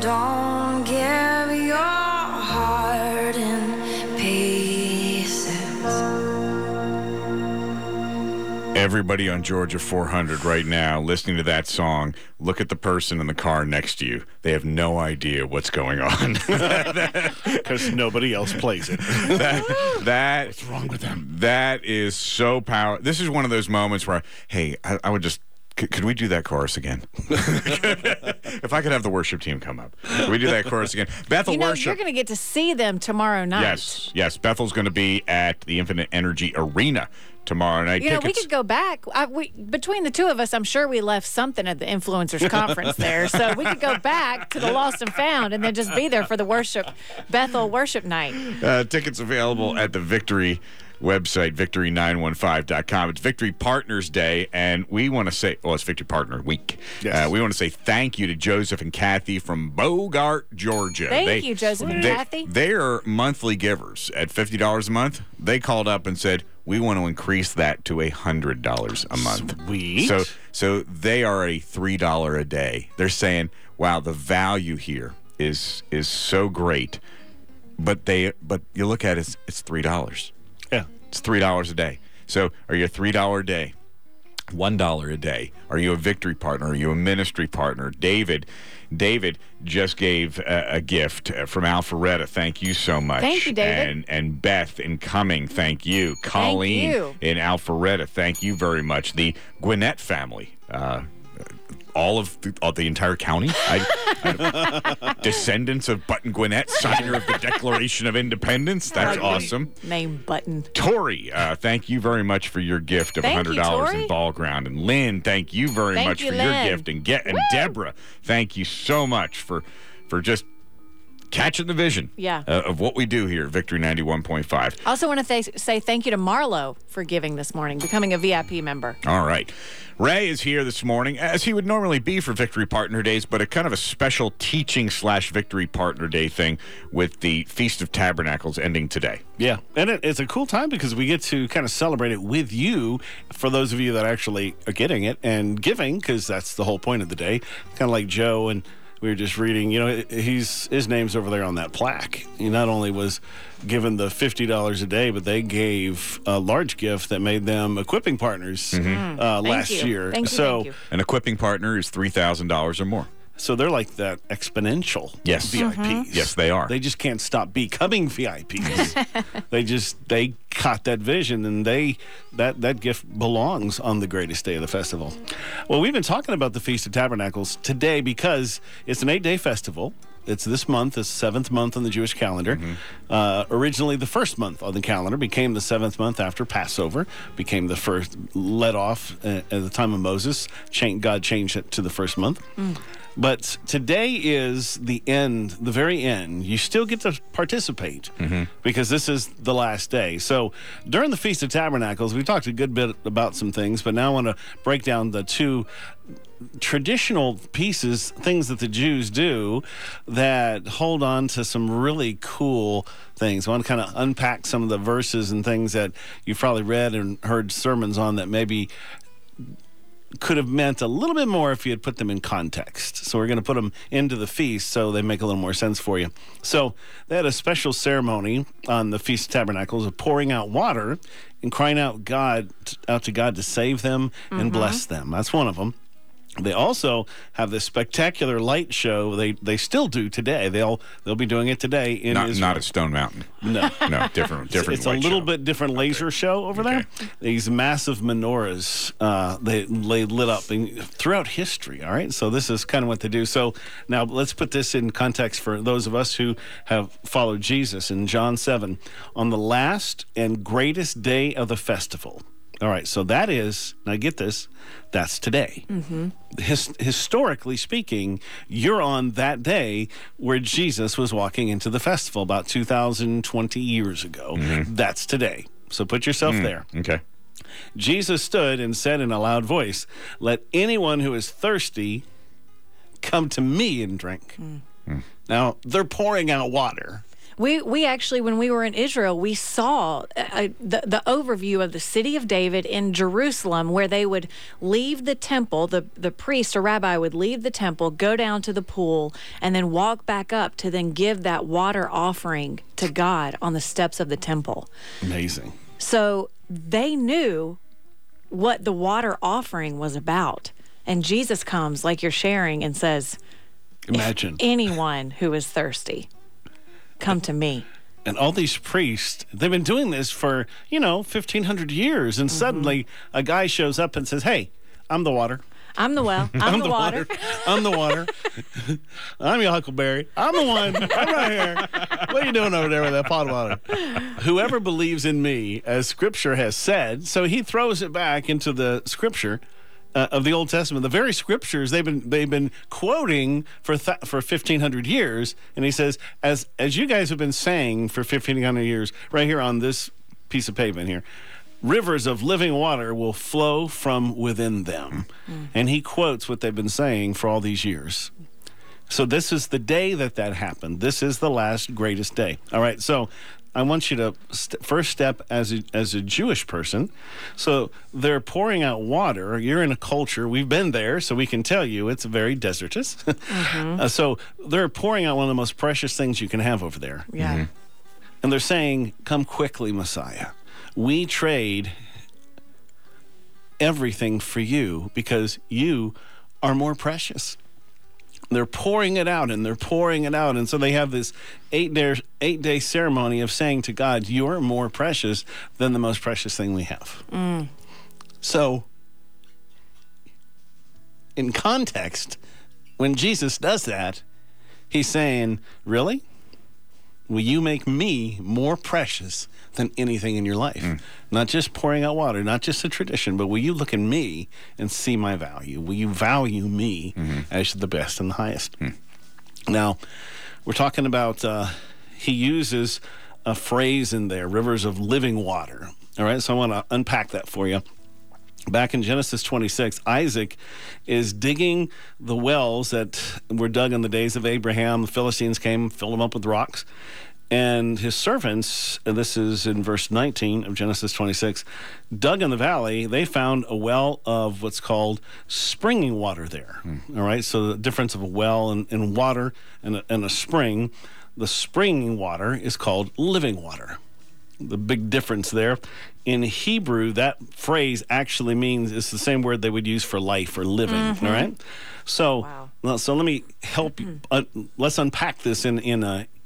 Don't give your heart in pieces. Everybody on Georgia 400 right now listening to that song, look at the person in the car next to you. They have no idea what's going on. Because nobody else plays it. What's wrong with them? That is so powerful. This is one of those moments where, hey, I would just... Could we do that chorus again? If I could have the worship team come up. Could we do that chorus again? Bethel Worship. You're going to get to see them tomorrow night. Yes. Bethel's going to be at the Infinite Energy Arena tomorrow night. We could go back. Between the two of us, I'm sure we left something at the Influencers Conference there. So we could go back to the Lost and Found and then just be there for the Bethel Worship Night. Tickets available at the Victory website, victory915.com. It's Victory Partners Day, and we want to say, it's Victory Partner Week. Yes. We want to say thank you to Joseph and Kathy from Bogart, Georgia. Thank you, Joseph and Kathy. They are monthly givers at $50 a month. They called up and said, we want to increase that to $100 a month. Sweet. So they are a $3 a day. They're saying, wow, the value here is so great. But you look at it, it's $3. Yeah. It's $3 a day. So are you a $3 a day? $1 a day? Are you a Victory Partner? Are you a ministry partner? David just gave a gift from Alpharetta. Thank you so much. Thank you, David. And Beth in Cumming, thank you. Colleen in Alpharetta, thank you very much. The Gwinnett family, all of the entire county. Descendants of Button Gwinnett, signer of the Declaration of Independence. That's awesome. Name Button. Tori, thank you very much for your gift of $100 in Ball Ground. And Lynn, thank you very much for your gift. And Deborah, thank you so much for just catching the vision of what we do here at Victory 91.5. I also want to say thank you to Marlo for giving this morning, becoming a VIP member. All right. Ray is here this morning, as he would normally be for Victory Partner Days, but a kind of a special teaching/Victory Partner Day thing with the Feast of Tabernacles ending today. Yeah, and it's a cool time because we get to kind of celebrate it with you, for those of you that actually are getting it and giving, because that's the whole point of the day. Kind of like Joe, and we were just reading, his name's over there on that plaque. He not only was given the $50 a day, but they gave a large gift that made them equipping partners last year. Thank you. An equipping partner is $3,000 or more. So they're like that exponential VIPs. Yes, they are. They just can't stop becoming VIPs. they caught that vision, and that gift belongs on the greatest day of the festival. Well, we've been talking about the Feast of Tabernacles today because it's an 8-day festival. It's this month, the 7th month on the Jewish calendar. Originally, the first month on the calendar became the 7th month after Passover, became the first, let off at the time of Moses. God changed it to the first month. But today is the end, the very end. You still get to participate because this is the last day. So during the Feast of Tabernacles, we talked a good bit about some things, but now I want to break down the two traditional pieces, things that the Jews do that hold on to some really cool things. I want to kind of unpack some of the verses and things that you've probably read and heard sermons on that maybe could have meant a little bit more if you had put them in context. So we're going to put them into the feast so they make a little more sense for you. So they had a special ceremony on the Feast of Tabernacles of pouring out water and crying out to God to save them and bless them. That's one of them. They also have this spectacular light show. They still do today. They'll be doing it today in Israel. Not at Stone Mountain. No, different. It's a little bit different laser show over there. These massive menorahs they lit up throughout history. All right, so this is kind of what they do. So now let's put this in context for those of us who have followed Jesus. In John 7, on the last and greatest day of the festival. All right, so that is, now get this, that's today. Historically speaking, you're on that day where Jesus was walking into the festival about 2,020 years ago. That's today. So put yourself there. Okay. Jesus stood and said in a loud voice, "Let anyone who is thirsty come to me and drink." Now, they're pouring out water. We actually, when we were in Israel, we saw the overview of the city of David in Jerusalem, where they would leave the temple, the priest or rabbi would leave the temple, go down to the pool, and then walk back up to then give that water offering to God on the steps of the temple. Amazing. So they knew what the water offering was about. And Jesus comes, like you're sharing, and says, imagine anyone who is thirsty, come to me. And all these priests, they've been doing this for, 1,500 years. And suddenly a guy shows up and says, hey, I'm the water. I'm the well. I'm the water. I'm the water. I'm your Huckleberry. I'm the one. I'm right here. What are you doing over there with that pot of water? Whoever believes in me, as Scripture has said, so he throws it back into the Scripture of the Old Testament, the very Scriptures they've been quoting for 1,500 years, and he says, as you guys have been saying for 1,500 years, right here on this piece of pavement here, rivers of living water will flow from within them. And he quotes what they've been saying for all these years. So this is the day that happened. This is the last greatest day. All right, so I want you to first step as a Jewish person. So they're pouring out water. You're in a culture. We've been there, so we can tell you it's very desertous. So they're pouring out one of the most precious things you can have over there. Yeah. And they're saying, come quickly, Messiah. We trade everything for you because you are more precious. They're pouring it out, and they're pouring it out. And so they have this 8-day ceremony of saying to God, you're more precious than the most precious thing we have. So in context, when Jesus does that, he's saying, really? Will you make me more precious than anything in your life? Not just pouring out water, not just a tradition, but will you look at me and see my value? Will you value me as the best and the highest? Now, we're talking about, he uses a phrase in there, rivers of living water. All right, so I want to unpack that for you. Back in Genesis 26, Isaac is digging the wells that were dug in the days of Abraham. The Philistines came, filled them up with rocks. And his servants, and this is in verse 19 of Genesis 26, dug in the valley. They found a well of what's called springing water there. All right, so the difference of a well and water and a spring, the springing water is called living water. The big difference there. In Hebrew, that phrase actually means, it's the same word they would use for life or living, all right? So, so let me help you. Let's unpack this in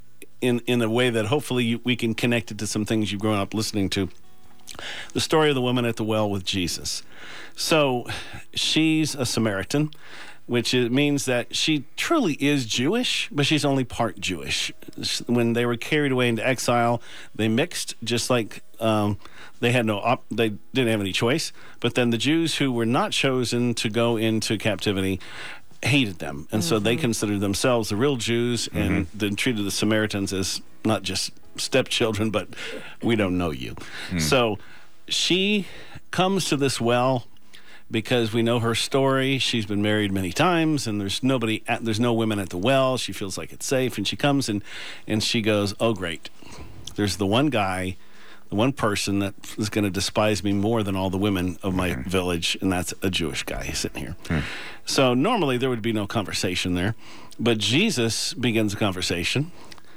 a way that hopefully we can connect it to some things you've grown up listening to. The story of the woman at the well with Jesus. So she's a Samaritan, which means that she truly is Jewish, but she's only part Jewish. When they were carried away into exile, they mixed, just like they didn't have any choice. But then the Jews who were not chosen to go into captivity hated them, and so they considered themselves the real Jews, and then treated the Samaritans as not just stepchildren, but we don't know you. So she comes to this well because we know her story. She's been married many times, and there's no women at the well. She feels like it's safe, and she comes and she goes, oh great, there's the one guy, the one person that is going to despise me more than all the women of my village, and that's a Jewish guy sitting here. So normally there would be no conversation there, but Jesus begins a conversation,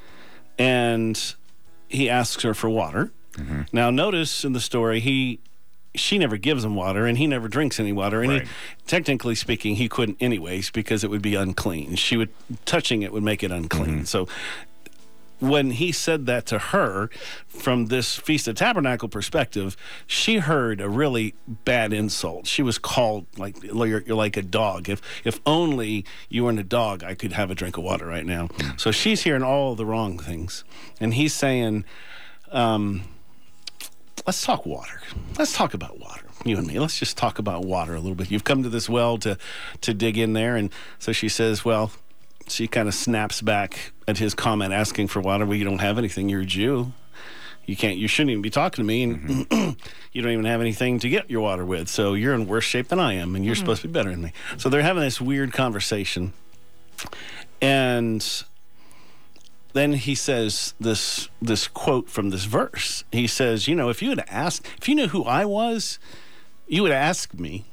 and he asks her for water. Now notice in the story, she never gives him water, and he never drinks any water. And technically speaking, he couldn't anyways, because it would be unclean. Touching it would make it unclean. So when he said that to her, from this Feast of Tabernacle perspective, she heard a really bad insult. She was called like, you're like a dog. If only you weren't a dog, I could have a drink of water right now. So she's hearing all the wrong things. And he's saying, let's talk water. Let's talk about water, you and me. Let's just talk about water a little bit. You've come to this well to dig in there. And so she says, well, she kind of snaps back at his comment asking for water. Well, you don't have anything. You're a Jew. You shouldn't even be talking to me. And you don't even have anything to get your water with. So you're in worse shape than I am, and you're supposed to be better than me. So they're having this weird conversation. And then he says this quote from this verse. He says, if you knew who I was, you would ask me,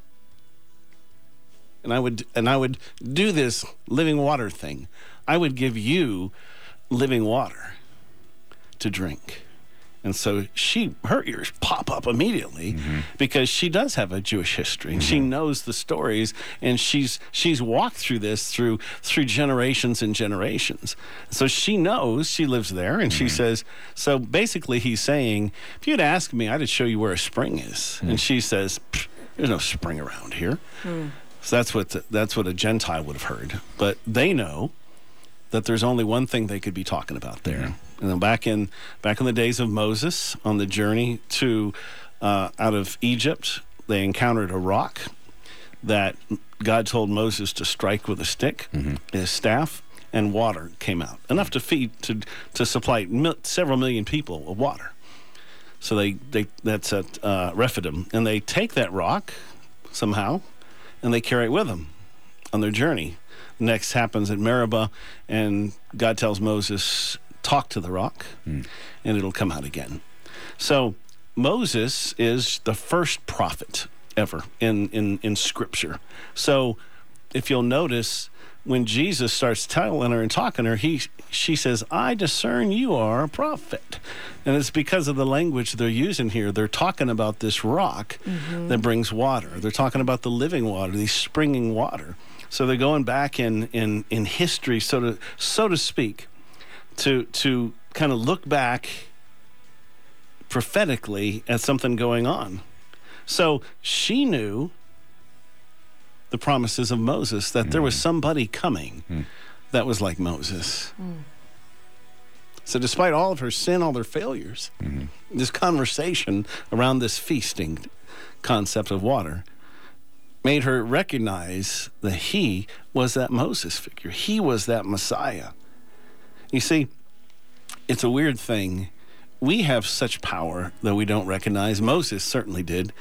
and I would do this living water thing. I would give you living water to drink. And so her ears pop up immediately because she does have a Jewish history. And she knows the stories, and she's walked through this through generations and generations. So she knows, she lives there, and she says, so basically he's saying, if you'd ask me, I'd show you where a spring is. And she says, there's no spring around here. So that's what a Gentile would have heard. But they know that there's only one thing they could be talking about there. And then back in the days of Moses, on the journey to out of Egypt, they encountered a rock that God told Moses to strike with a stick, his staff, and water came out, enough to supply several million people with water. So that's at Rephidim, and they take that rock somehow, and they carry it with them on their journey. Next happens at Meribah, and God tells Moses, talk to the rock, and it'll come out again. So Moses is the first prophet ever in Scripture. So if you'll notice, when Jesus starts telling her and talking to her, she says, I discern you are a prophet. And it's because of the language they're using here. They're talking about this rock that brings water. They're talking about the living water, the springing water. So they're going back in history, so to speak, to kind of look back prophetically at something going on. So she knew the promises of Moses, that there was somebody coming that was like Moses. So despite all of her sin, all their failures, this conversation around this feasting concept of water made her recognize that he was that Moses figure. He was that Messiah. You see, it's a weird thing. We have such power that we don't recognize. Moses certainly did.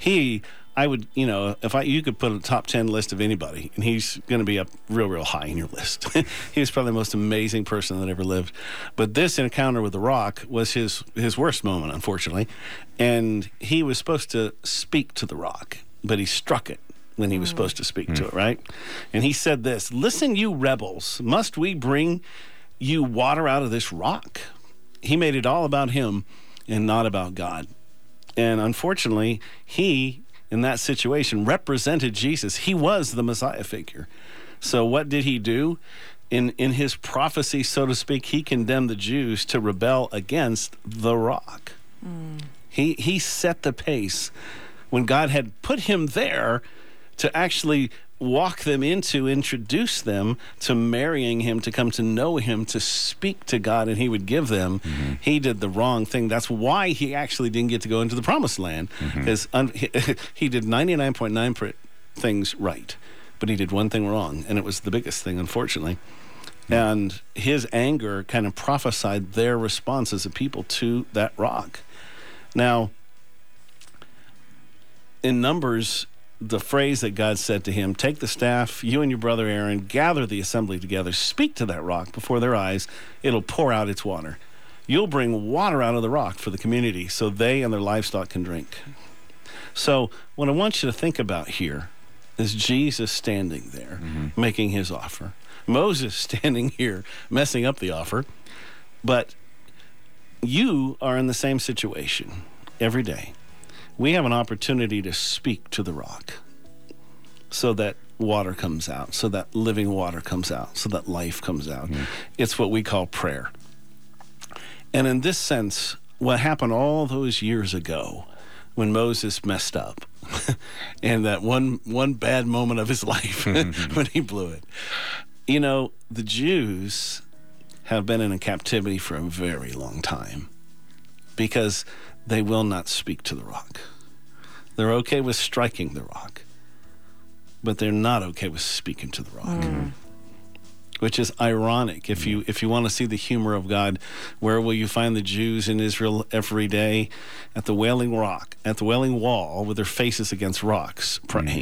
You could put a top 10 list of anybody, and he's going to be up real high in your list. He was probably the most amazing person that ever lived. But this encounter with the rock was his worst moment, unfortunately. And he was supposed to speak to the rock, but he struck it when he was supposed to speak to it, right? And he said this, listen, you rebels, must we bring you water out of this rock? He made it all about him and not about God. And unfortunately, he, in that situation, represented Jesus. He was the Messiah figure. So what did he do? In his prophecy, so to speak, he condemned the Jews to rebel against the rock. He set the pace when God had put him there to actually introduce them to marrying him, to come to know him, to speak to God, and he would give them. He did the wrong thing. That's why he actually didn't get to go into the promised land, because he did 99.9 things right, but he did one thing wrong, and it was the biggest thing, unfortunately. And his anger kind of prophesied their response as a people to that rock. Now, in Numbers, the phrase that God said to him, take the staff, you and your brother Aaron, gather the assembly together, speak to that rock before their eyes, it'll pour out its water. You'll bring water out of the rock for the community so they and their livestock can drink. So what I want you to think about here is Jesus standing there, making his offer. Moses standing here, messing up the offer. But you are in the same situation every day. We have an opportunity to speak to the rock so that water comes out, so that living water comes out, so that life comes out. It's what we call prayer. And in this sense, what happened all those years ago when Moses messed up and that one bad moment of his life when he blew it, the Jews have been in captivity for a very long time because they will not speak to the rock. They're okay with striking the rock, but they're not okay with speaking to the rock. Which is ironic. If you want to see the humor of God, where will you find the Jews in Israel every day? At the Wailing Rock, at the Wailing Wall, with their faces against rocks, praying.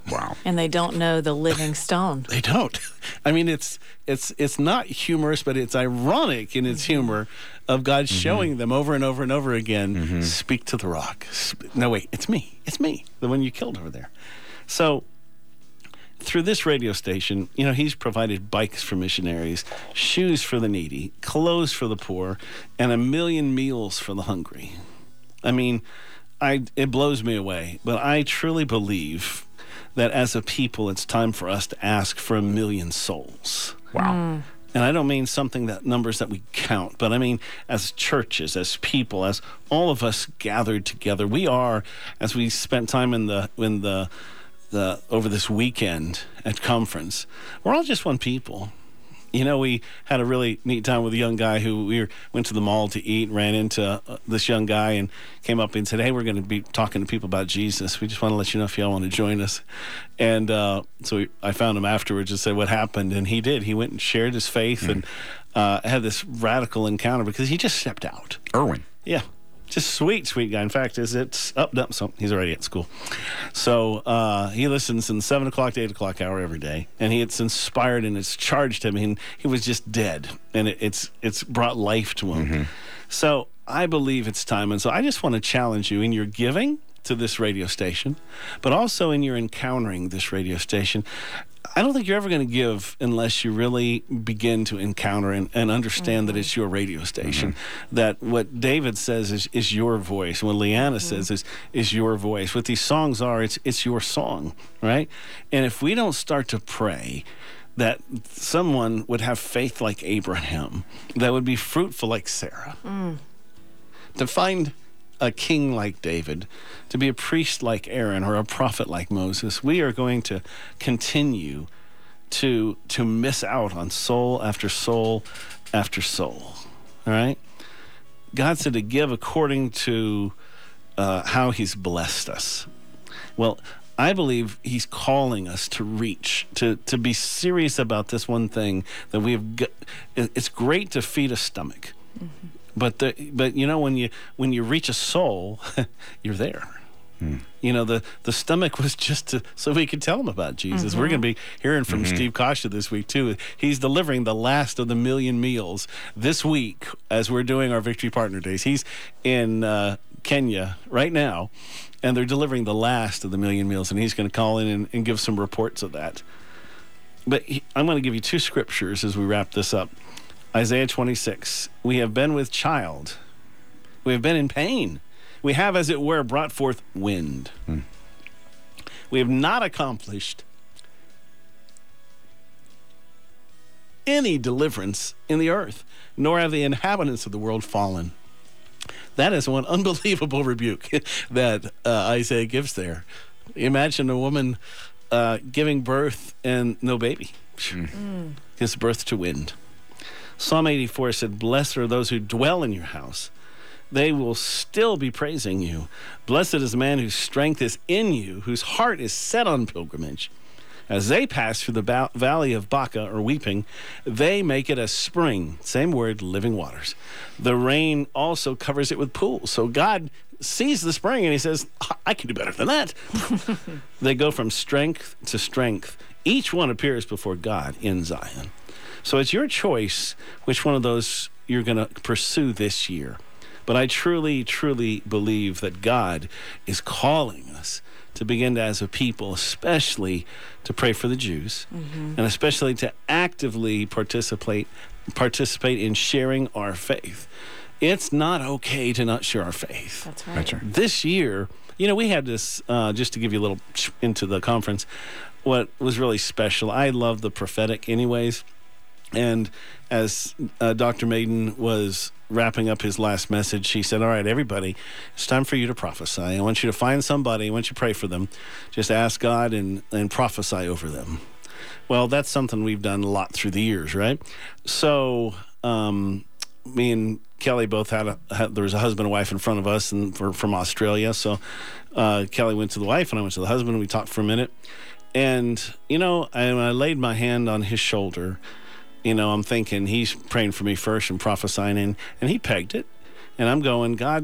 Wow. And they don't know the living stone. They don't. I mean, it's not humorous, but it's ironic in its humor of God showing them over and over and over again, speak to the rock. No, wait, it's me. It's me, the one you killed over there. So through this radio station, he's provided bikes for missionaries, shoes for the needy, clothes for the poor, and 1 million meals for the hungry. I mean, it blows me away, but I truly believe that as a people, it's time for us to ask for 1 million souls. Wow. And I don't mean something that numbers that we count, but I mean as churches, as people, as all of us gathered together. We are, as we spent time in the over this weekend at conference, we're all just one people. We had a really neat time with a young guy who went to the mall to eat, ran into this young guy and came up and said, hey, we're going to be talking to people about Jesus. We just want to let you know if y'all want to join us. And so I found him afterwards and said what happened. And he did. He went and shared his faith and had this radical encounter because he just stepped out. Erwin. Yeah. Just sweet guy. In fact, it's up. So he's already at school. So he listens in the 7 o'clock to 8 o'clock hour every day, and it's inspired and it's charged him. And he was just dead, and it's brought life to him. So I believe it's time, and so I just want to challenge you in your giving to this radio station, but also in your encountering this radio station. I don't think you're ever going to give unless you really begin to encounter and understand that it's your radio station, that what David says is your voice, what Leanna says is your voice. What these songs are, it's your song, right? And if we don't start to pray that someone would have faith like Abraham, that would be fruitful like Sarah, to find a king like David, to be a priest like Aaron, or a prophet like Moses, we are going to continue to miss out on soul after soul after soul. All right? God said to give according to how he's blessed us. Well, I believe he's calling us to reach, to be serious about this one thing that we have. It's great to feed a stomach. But when you reach a soul, you're there. The stomach was just so we could tell them about Jesus. We're going to be hearing from Steve Kasha this week too. He's delivering the last of the 1 million meals this week as we're doing our Victory Partner Days. He's in Kenya right now, and they're delivering the last of the 1 million meals, and he's going to call in and give some reports of that. But I'm going to give you 2 scriptures as we wrap this up. Isaiah 26, we have been with child. We have been in pain. We have, as it were, brought forth wind. We have not accomplished any deliverance in the earth, nor have the inhabitants of the world fallen. That is one unbelievable rebuke that Isaiah gives there. Imagine a woman giving birth and no baby. Gives birth to wind. Psalm 84 said, blessed are those who dwell in your house. They will still be praising you. Blessed is the man whose strength is in you, whose heart is set on pilgrimage. As they pass through the valley of Baca, or weeping, they make it a spring. Same word, living waters. The rain also covers it with pools. So God sees the spring and he says, I can do better than that. They go from strength to strength. Each one appears before God in Zion. So it's your choice which one of those you're going to pursue this year. But I truly, truly believe that God is calling us to begin to, as a people, especially to pray for the Jews, and especially to actively participate in sharing our faith. It's not okay to not share our faith. That's right. This year, we had this, just to give you a little into the conference, what was really special. I love the prophetic anyways. And as Dr. Maiden was wrapping up his last message, she said, all right, everybody, it's time for you to prophesy. I want you to find somebody. I want you to pray for them. Just ask God and prophesy over them. Well, that's something we've done a lot through the years, right? So me and Kelly both there was a husband and wife in front of us, and from Australia. So Kelly went to the wife, and I went to the husband, and we talked for a minute. And, I laid my hand on his shoulder. I'm thinking he's praying for me first and prophesying, and he pegged it. And I'm going, God,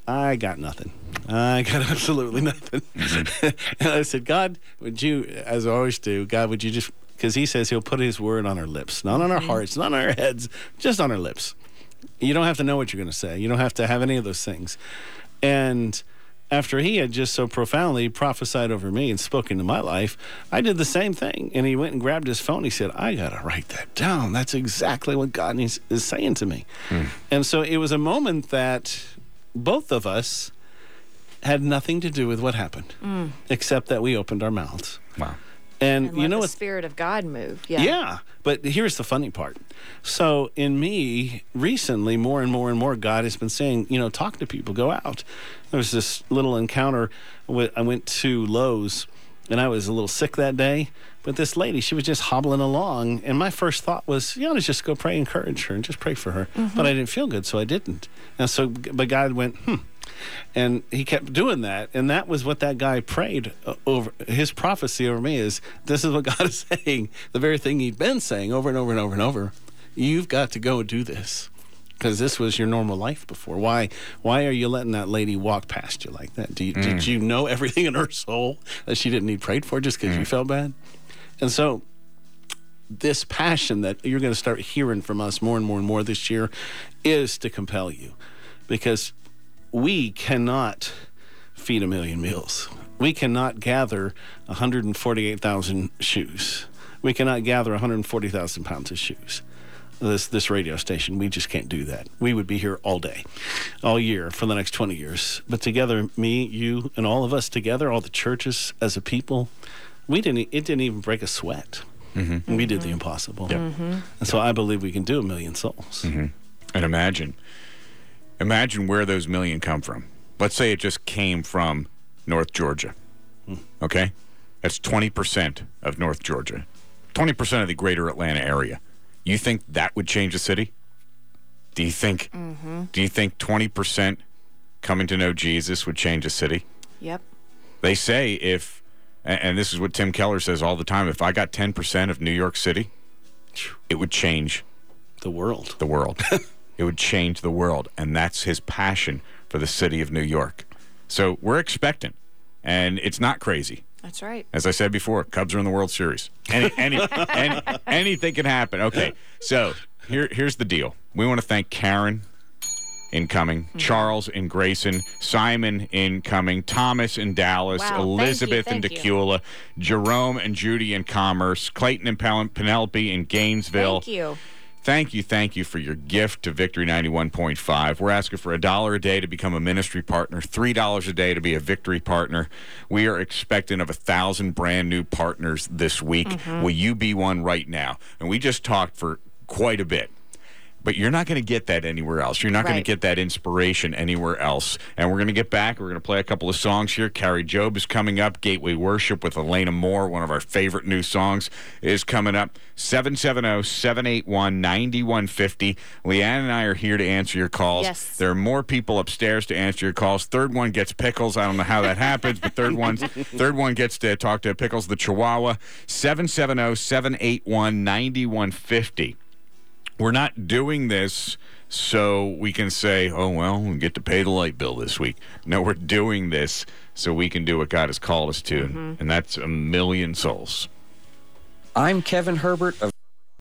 I got nothing. I got absolutely nothing. And I said, God, would you, as I always do, God, would you just, because he says he'll put his word on our lips, not on our hearts, not on our heads, just on our lips. You don't have to know what you're going to say. You don't have to have any of those things. And after he had just so profoundly prophesied over me and spoken to my life, I did the same thing. And he went and grabbed his phone. He said, I got to write that down. That's exactly what God is saying to me. And so it was a moment that both of us had nothing to do with what happened, except that we opened our mouths. Wow. And you know what? The Spirit of God moved. Yeah. But here's the funny part. So in me, recently, more and more, God has been saying, talk to people, go out. There was this little encounter. I went to Lowe's, and I was a little sick that day. But this lady, she was just hobbling along. And my first thought was, to just go pray, encourage her, and just pray for her. But I didn't feel good, so I didn't. And so, but God went, And he kept doing that. And that was what that guy prayed over. His prophecy over me is, this is what God is saying. The very thing he'd been saying over and over and over and over. You've got to go do this. Because this was your normal life before. Why are you letting that lady walk past you like that? Did you know everything in her soul that she didn't need prayed for just because you felt bad? And so this passion that you're going to start hearing from us more and more this year is to compel you. Because we cannot feed 1 million meals. We cannot gather 148,000 shoes. We cannot gather 140,000 pounds of shoes. This radio station, we just can't do that. We would be here all day, all year for the next 20 years. But together, me, you, and all of us together, all the churches as a people, it didn't even break a sweat. We did the impossible. And so I believe we can do 1 million souls. And imagine where those million come from. Let's say it just came from North Georgia. Okay? That's 20% of North Georgia. 20% of the greater Atlanta area. You think that would change a city? Do you think 20% coming to know Jesus would change a city? Yep. They say and this is what Tim Keller says all the time, if I got 10% of New York City, it would change the world. It would change the world, and that's his passion for the city of New York. So we're expectant, and it's not crazy. That's right. As I said before, Cubs are in the World Series. Anything can happen. Okay, so here's the deal. We want to thank Karen, incoming, Charles in Grayson, Simon incoming, Thomas in Dallas, Elizabeth in Decula, Jerome and Judy in Commerce, Clayton and Penelope in Gainesville. Thank you. Thank you for your gift to Victory 91.5. We're asking for $1 a day to become a ministry partner, $3 a day to be a Victory partner. We are expecting of 1,000 brand new partners this week. Will you be one right now? And we just talked for quite a bit. But you're not going to get that anywhere else. You're not going to get that inspiration anywhere else. And we're going to get back. We're going to play a couple of songs here. Carrie Job is coming up. Gateway Worship with Elena Moore, one of our favorite new songs, is coming up. 770-781-9150. Leanne and I are here to answer your calls. Yes. There are more people upstairs to answer your calls. Third one gets Pickles. I don't know how that happens, but third one gets to talk to Pickles the Chihuahua. 770-781-9150. We're not doing this so we can say, oh, well, we get to pay the light bill this week. No, we're doing this so we can do what God has called us to, and that's 1 million souls. I'm Kevin Herbert of